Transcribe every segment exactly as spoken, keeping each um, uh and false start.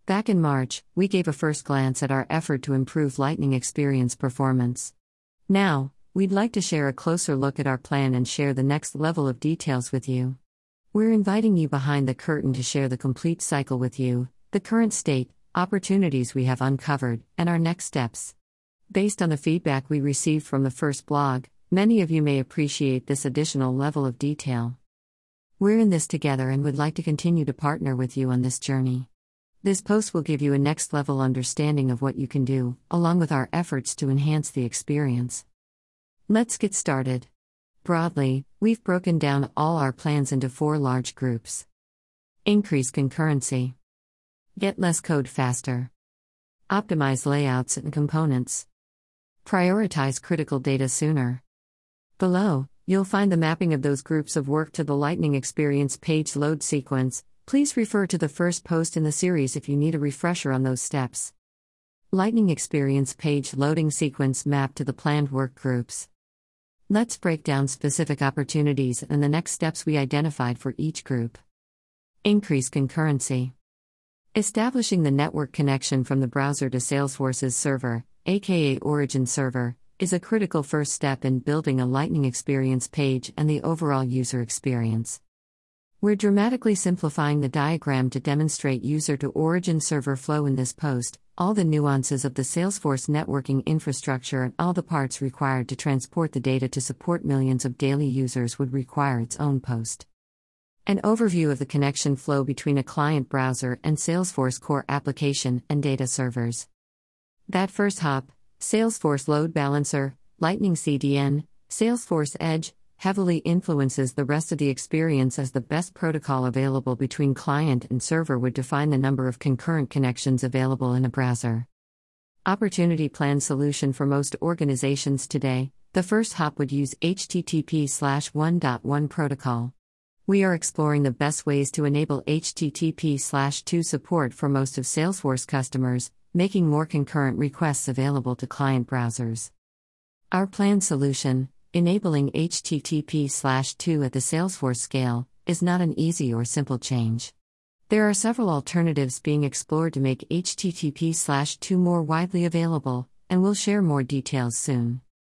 Back in March, we gave a first glance at our effort to improve Lightning Experience performance. Now, we'd like to share a closer look at our plan and share the next level of details with you. We're inviting you behind the curtain to share the complete cycle with you, the current state, opportunities we have uncovered, and our next steps. Based on the feedback we received from the first blog, many of you may appreciate this additional level of detail. We're in this together and would like to continue to partner with you on this journey. This post will give you a next-level understanding of what you can do, along with our efforts to enhance the experience. Let's get started. Broadly, we've broken down all our plans into four large groups. Increase concurrency. Get less code faster. Optimize layouts and components. Prioritize critical data sooner. Below, you'll find the mapping of those groups of work to the Lightning Experience page load sequence. Please refer to the first post in the series if you need a refresher on those steps. Lightning Experience page loading sequence mapped to the planned work groups. Let's break down specific opportunities and the next steps we identified for each group. Increase concurrency. Establishing the network connection from the browser to Salesforce's server, aka Origin Server, is a critical first step in building a Lightning Experience page and the overall user experience. We're dramatically simplifying the diagram to demonstrate user-to-Origin server flow in this post, all the nuances of the Salesforce networking infrastructure and all the parts required to transport the data to support millions of daily users would require its own post. An overview of the connection flow between a client browser and Salesforce core application and data servers. That first hop, Salesforce Load Balancer, Lightning C D N, Salesforce Edge, heavily influences the rest of the experience as the best protocol available between client and server would define the number of concurrent connections available in a browser. Opportunity plan solution for most organizations today, the first hop would use H T T P slash one dot one protocol. We are exploring the best ways to enable H T T P slash two support for most of Salesforce customers, making more concurrent requests available to client browsers. Our planned solution, enabling H T T P slash two at the Salesforce scale, is not an easy or simple change. There are several alternatives being explored to make H T T P slash two more widely available, and we'll share more details soon.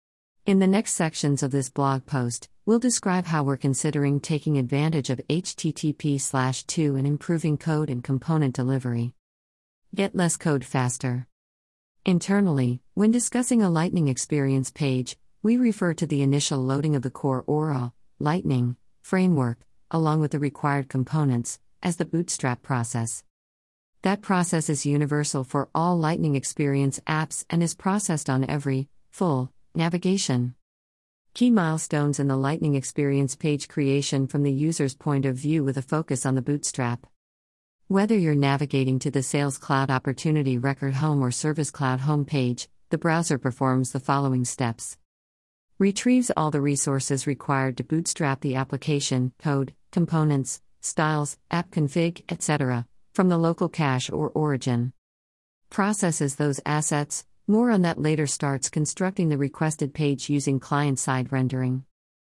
In the next sections of this blog post, we'll describe how we're considering taking advantage of H T T P slash two and improving code and component delivery. Get less code faster. Internally, when discussing a Lightning Experience page, we refer to the initial loading of the core Aura, Lightning, framework, along with the required components, as the bootstrap process. That process is universal for all Lightning Experience apps and is processed on every, full, navigation. Key milestones in the Lightning Experience page creation from the user's point of view with a focus on the bootstrap. Whether you're navigating to the Sales Cloud Opportunity Record Home or Service Cloud home page, the browser performs the following steps. Retrieves all the resources required to bootstrap the application, code, components, styles, app config, et cetera, from the local cache or origin. Processes those assets, more on that later. Starts constructing the requested page using client-side rendering.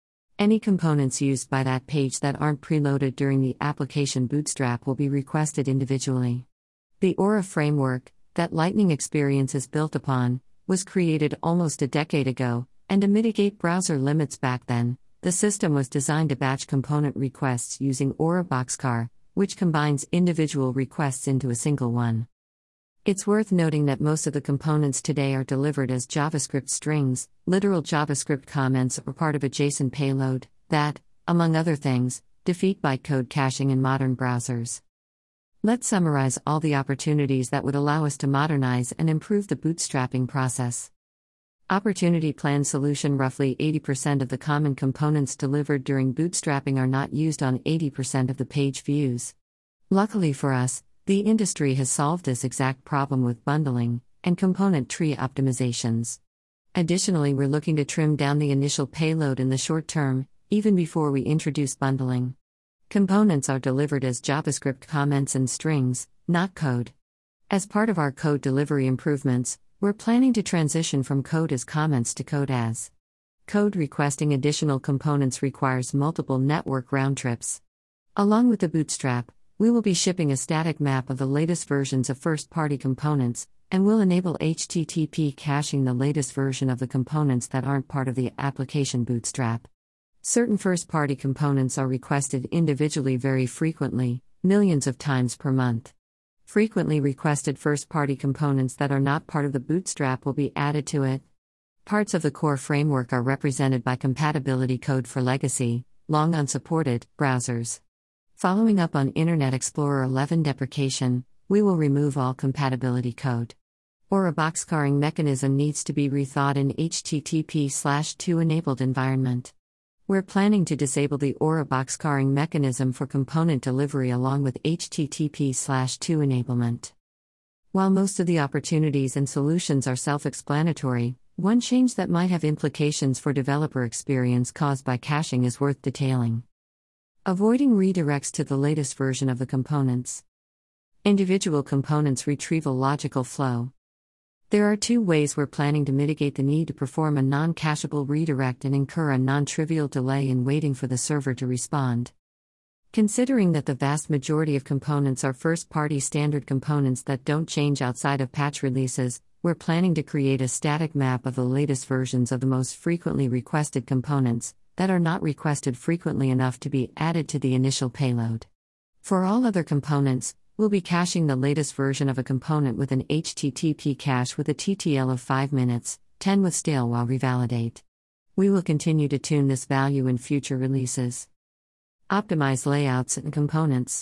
Any components used by that page that aren't preloaded during the application bootstrap will be requested individually. The Aura framework, that Lightning Experience is built upon, was created almost a decade ago, and to mitigate browser limits back then, the system was designed to batch component requests using Aura Boxcar, which combines individual requests into a single one. It's worth noting that most of the components today are delivered as JavaScript strings, literal JavaScript comments, or part of a JSON payload that, among other things, defeat bytecode caching in modern browsers. Let's summarize all the opportunities that would allow us to modernize and improve the bootstrapping process. Opportunity plan solution. Roughly eighty percent of the common components delivered during bootstrapping are not used on eighty percent of the page views. Luckily for us, the industry has solved this exact problem with bundling and component tree optimizations. Additionally, we're looking to trim down the initial payload in the short term, even before we introduce bundling. Components are delivered as JavaScript comments and strings, not code. As part of our code delivery improvements, we're planning to transition from code as comments to code as. Code requesting additional components requires multiple network round trips. Along with the bootstrap, We will be shipping a static map of the latest versions of first-party components, and will enable H T T P caching the latest version of the components that aren't part of the application bootstrap. Certain first-party components are requested individually very frequently, millions of times per month. Frequently requested first-party components that are not part of the bootstrap will be added to it. Parts of the core framework are represented by compatibility code for legacy, long unsupported, browsers. Following up on Internet Explorer eleven deprecation, we will remove all compatibility code. Aura boxcaring mechanism needs to be rethought in H T T P slash two enabled environment. We're planning to disable the Aura boxcaring mechanism for component delivery along with H T T P slash two enablement. While most of the opportunities and solutions are self-explanatory, one change that might have implications for developer experience caused by caching is worth detailing. Avoiding redirects to the latest version of the components. Individual components retrieval logical flow. There are two ways we're planning to mitigate the need to perform a non-cacheable redirect and incur a non-trivial delay in waiting for the server to respond. Considering that the vast majority of components are first-party standard components that don't change outside of patch releases, we're planning to create a static map of the latest versions of the most frequently requested components that are not requested frequently enough to be added to the initial payload. For all other components, we'll be caching the latest version of a component with an H T T P cache with a T T L of five minutes, ten with stale while revalidate. We will continue to tune this value in future releases. Optimize layouts and components.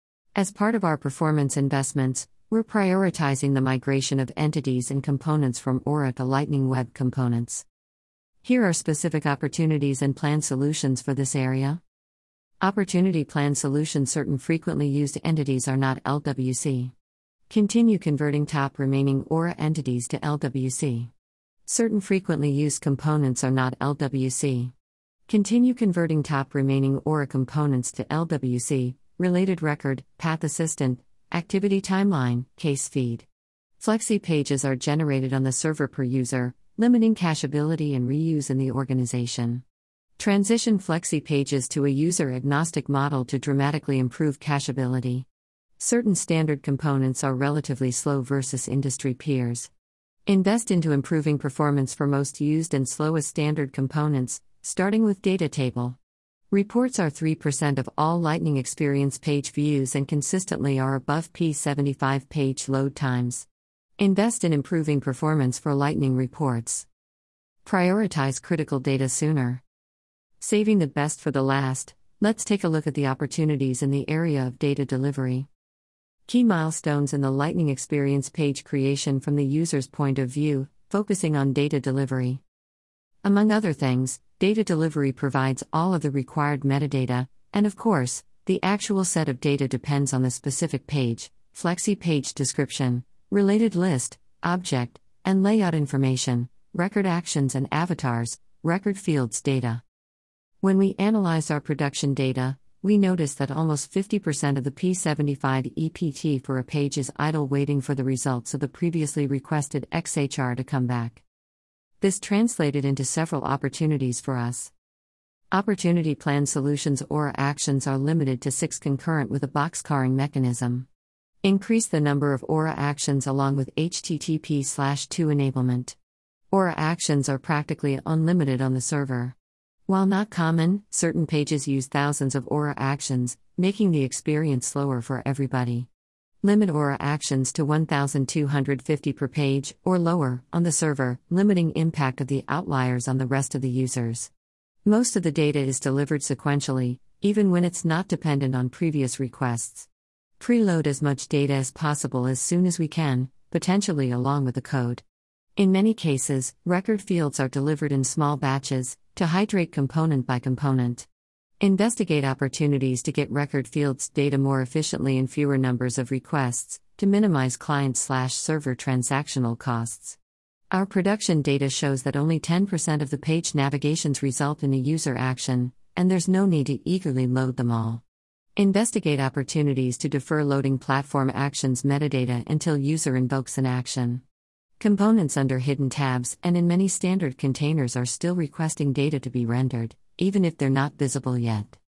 As part of our performance investments, we're prioritizing the migration of entities and components from Aura to Lightning Web Components. Here are specific opportunities and planned solutions for this area. Opportunity Plan Solution. Certain frequently used entities are not L W C. Continue converting top remaining Aura entities to L W C. Certain frequently used components are not L W C. Continue converting top remaining Aura components to L W C, related record, path assistant, activity timeline, case feed. Flexi pages are generated on the server per user, limiting cacheability and reuse in the organization. Transition Flexi pages to a user-agnostic model to dramatically improve cacheability. Certain standard components are relatively slow versus industry peers. Invest into improving performance for most used and slowest standard components, starting with data table. Reports are three percent of all Lightning Experience page views and consistently are above P seventy-five page load times. Invest in improving performance for Lightning reports. Prioritize critical data sooner. Saving the best for the last, let's take a look at the opportunities in the area of data delivery. Key milestones in the Lightning Experience page creation from the user's point of view, focusing on data delivery. Among other things, data delivery provides all of the required metadata, and of course, the actual set of data depends on the specific page, Flexi page description, related list, object, and layout information, record actions and avatars, record fields data. When we analyze our production data, we notice that almost fifty percent of the P seventy-five E P T for a page is idle waiting for the results of the previously requested X H R to come back. This translated into several opportunities for us. Opportunity Plan Solutions. Aura actions are limited to six concurrent with a boxcaring mechanism. Increase the number of Aura actions along with H T T P slash two enablement. Aura actions are practically unlimited on the server. While not common, certain pages use thousands of Aura actions, making the experience slower for everybody. Limit Aura actions to one thousand two hundred fifty per page, or lower, on the server, limiting impact of the outliers on the rest of the users. Most of the data is delivered sequentially, even when it's not dependent on previous requests. Preload as much data as possible as soon as we can, potentially along with the code. In many cases, record fields are delivered in small batches, to hydrate component by component. Investigate opportunities to get record fields data more efficiently in fewer numbers of requests, to minimize client-slash-server transactional costs. Our production data shows that only ten percent of the page navigations result in a user action, and there's no need to eagerly load them all. Investigate opportunities to defer loading platform actions metadata until user invokes an action. Components under hidden tabs and in many standard containers are still requesting data to be rendered, even if they're not visible yet.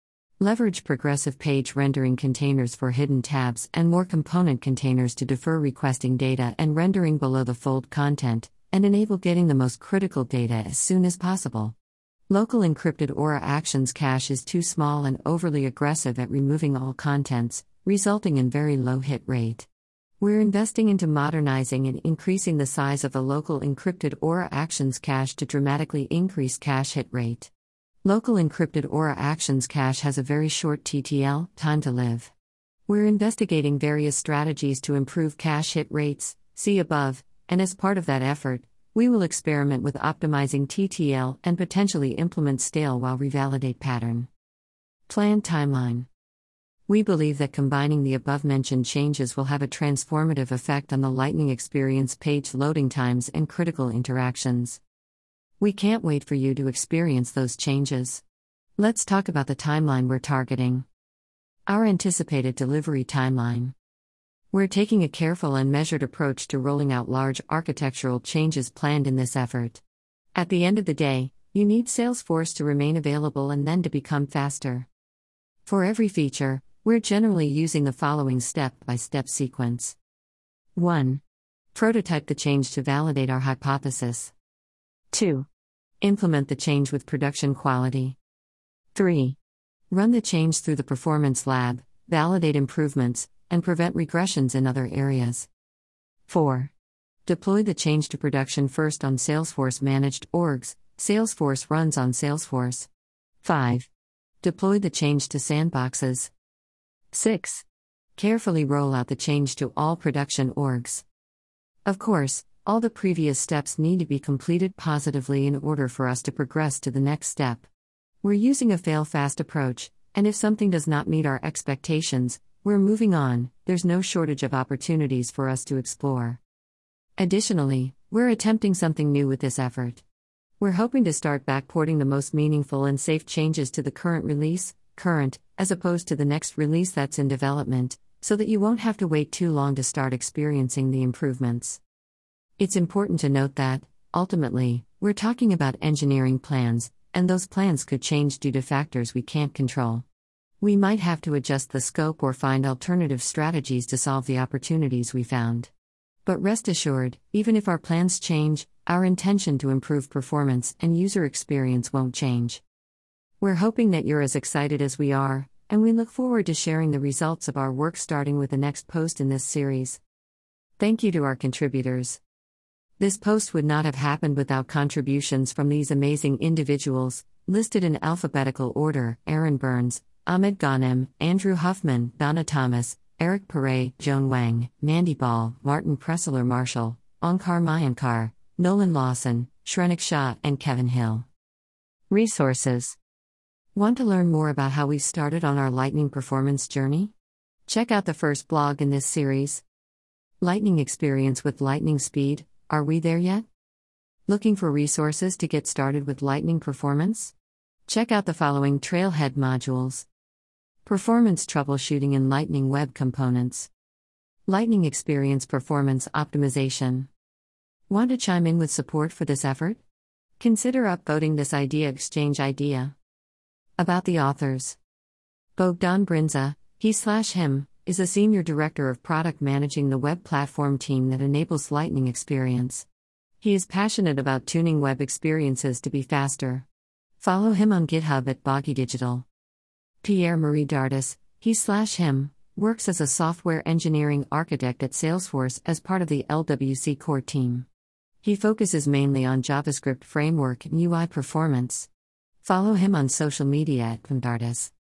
Leverage progressive page rendering containers for hidden tabs and more component containers to defer requesting data and rendering below the fold content, and enable getting the most critical data as soon as possible. Local encrypted Aura Actions cache is too small and overly aggressive at removing all contents, resulting in very low hit rate. We're investing into modernizing and increasing the size of the local encrypted Aura Actions cache to dramatically increase cache hit rate. Local encrypted Aura Actions cache has a very short T T L, time to live. We're investigating various strategies to improve cache hit rates, see above, and as part of that effort, we will experiment with optimizing T T L and potentially implement stale while revalidate pattern. Planned timeline. We believe that combining the above-mentioned changes will have a transformative effect on the Lightning experience page loading times and critical interactions. We can't wait for you to experience those changes. Let's talk about the timeline we're targeting. Our anticipated delivery timeline. We're taking a careful and measured approach to rolling out large architectural changes planned in this effort. At the end of the day, you need Salesforce to remain available and then to become faster. For every feature, we're generally using the following step-by-step sequence. one. Prototype the change to validate our hypothesis. two. Implement the change with production quality. three. Run the change through the performance lab, validate improvements, and prevent regressions in other areas. four. Deploy the change to production first on Salesforce managed orgs, Salesforce runs on Salesforce. five. Deploy the change to sandboxes. six. Carefully roll out the change to all production orgs. Of course, all the previous steps need to be completed positively in order for us to progress to the next step. We're using a fail-fast approach, and if something does not meet our expectations, we're moving on. There's no shortage of opportunities for us to explore. Additionally, we're attempting something new with this effort. We're hoping to start backporting the most meaningful and safe changes to the current release, current, as opposed to the next release that's in development, so that you won't have to wait too long to start experiencing the improvements. It's important to note that, ultimately, we're talking about engineering plans, and those plans could change due to factors we can't control. We might have to adjust the scope or find alternative strategies to solve the opportunities we found. But rest assured, even if our plans change, our intention to improve performance and user experience won't change. We're hoping that you're as excited as we are, and we look forward to sharing the results of our work starting with the next post in this series. Thank you to our contributors. This post would not have happened without contributions from these amazing individuals, listed in alphabetical order: Aaron Burns, Ahmed Ghanem, Andrew Huffman, Donna Thomas, Eric Perret, Joan Wang, Mandy Ball, Martin Pressler Marshall, Onkar Mayankar, Nolan Lawson, Shrenik Shah, and Kevin Hill. Resources. Want to learn more about how we started on our Lightning performance journey? Check out the first blog in this series. Lightning experience with Lightning Speed. Are we there yet? Looking for resources to get started with Lightning performance? Check out the following Trailhead modules. Performance troubleshooting in Lightning Web Components. Lightning Experience Performance Optimization. Want to chime in with support for this effort? Consider upvoting this idea exchange idea. About the authors. Bogdan Brinza, he slash him, is a senior director of product managing the web platform team that enables Lightning Experience. He is passionate about tuning web experiences to be faster. Follow him on GitHub at Boggy Digital. Pierre-Marie Dardis, he slash him, works as a software engineering architect at Salesforce as part of the L W C core team. He focuses mainly on JavaScript framework and U I performance. Follow him on social media at Dardis.